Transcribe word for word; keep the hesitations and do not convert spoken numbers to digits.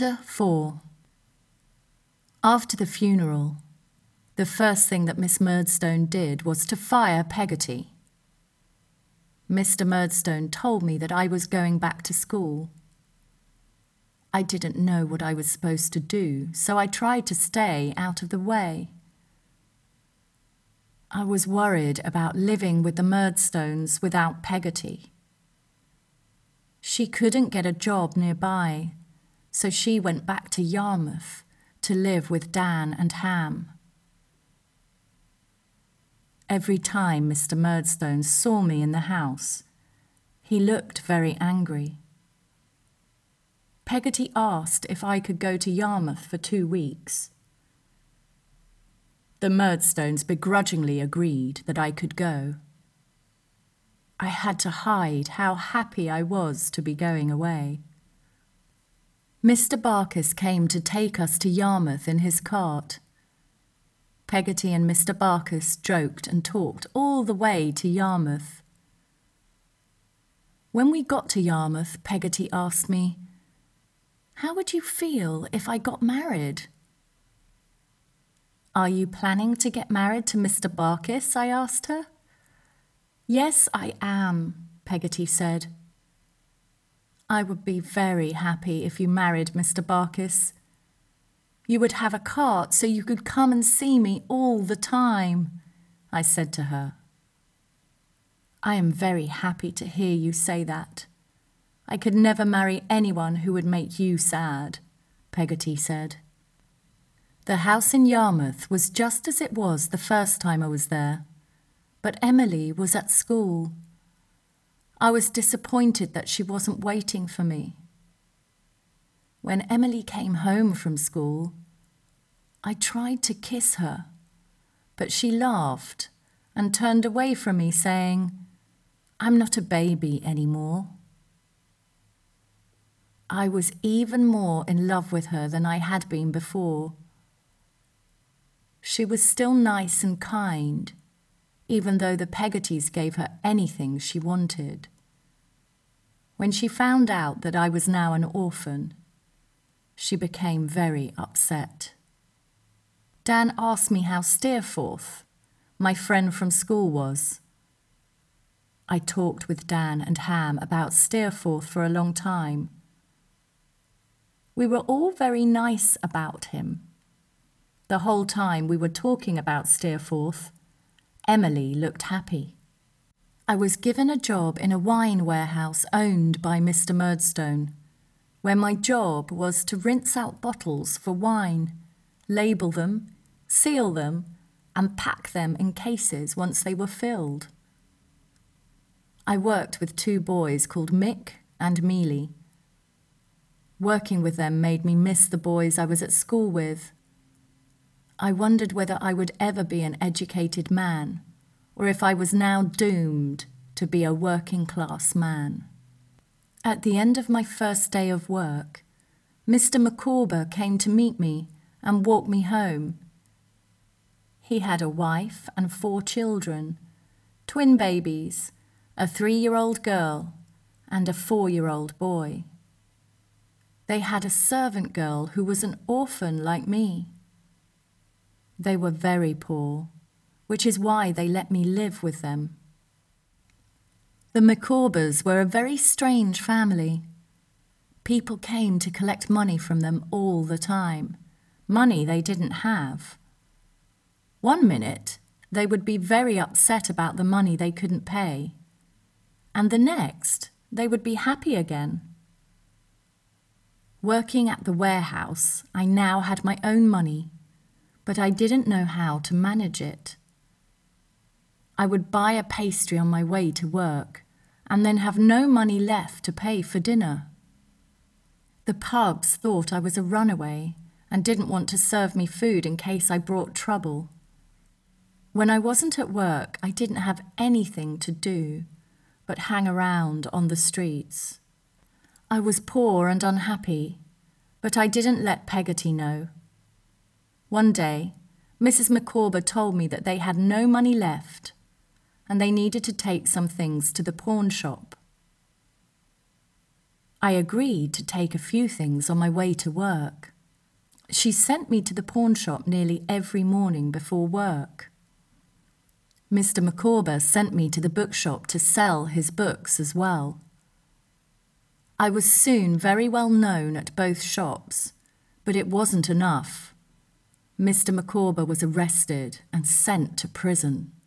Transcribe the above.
Chapter four. After the funeral, the first thing that Miss Murdstone did was to fire Peggotty. Mister Murdstone told me that I was going back to school. I didn't know what I was supposed to do, so I tried to stay out of the way. I was worried about living with the Murdstones without Peggotty. She couldn't get a job nearby, so she went back to Yarmouth to live with Dan and Ham. Every time Mister Murdstone saw me in the house, he looked very angry. Peggotty asked if I could go to Yarmouth for two weeks. The Murdstones begrudgingly agreed that I could go. I had to hide how happy I was to be going away. Mister Barkis came to take us to Yarmouth in his cart. Peggotty and Mister Barkis joked and talked all the way to Yarmouth. When we got to Yarmouth, Peggotty asked me, "How would you feel if I got married?" "Are you planning to get married to Mister Barkis?" I asked her. "Yes, I am," Peggotty said. "I would be very happy if you married Mister Barkis. You would have a cart so you could come and see me all the time," I said to her. "I am very happy to hear you say that. I could never marry anyone who would make you sad," Peggotty said. The house in Yarmouth was just as it was the first time I was there, but Emily was at school. I was disappointed that she wasn't waiting for me. When Emily came home from school, I tried to kiss her, but she laughed and turned away from me, saying, "I'm not a baby anymore." I was even more in love with her than I had been before. She was still nice and kind, even though the Peggottys gave her anything she wanted. When she found out that I was now an orphan, she became very upset. Dan asked me how Steerforth, my friend from school, was. I talked with Dan and Ham about Steerforth for a long time. We were all very nice about him. The whole time we were talking about Steerforth, Emily looked happy. I was given a job in a wine warehouse owned by Mister Murdstone, where my job was to rinse out bottles for wine, label them, seal them, and pack them in cases once they were filled. I worked with two boys called Mick and Mealy. Working with them made me miss the boys I was at school with. I wondered whether I would ever be an educated man, or if I was now doomed to be a working-class man. At the end of my first day of work, Mister Micawber came to meet me and walk me home. He had a wife and four children, twin babies, a three-year-old girl, and a four-year-old boy. They had a servant girl who was an orphan like me. They were very poor, which is why they let me live with them. The Micawbers were a very strange family. People came to collect money from them all the time, money they didn't have. One minute, they would be very upset about the money they couldn't pay, and the next, they would be happy again. Working at the warehouse, I now had my own money, but I didn't know how to manage it. I would buy a pastry on my way to work and then have no money left to pay for dinner. The pubs thought I was a runaway and didn't want to serve me food in case I brought trouble. When I wasn't at work, I didn't have anything to do but hang around on the streets. I was poor and unhappy, but I didn't let Peggotty know. One day, Missus Micawber told me that they had no money left and they needed to take some things to the pawn shop. I agreed to take a few things on my way to work. She sent me to the pawn shop nearly every morning before work. Mister Micawber sent me to the bookshop to sell his books as well. I was soon very well known at both shops, but it wasn't enough. Mister Micawber was arrested and sent to prison.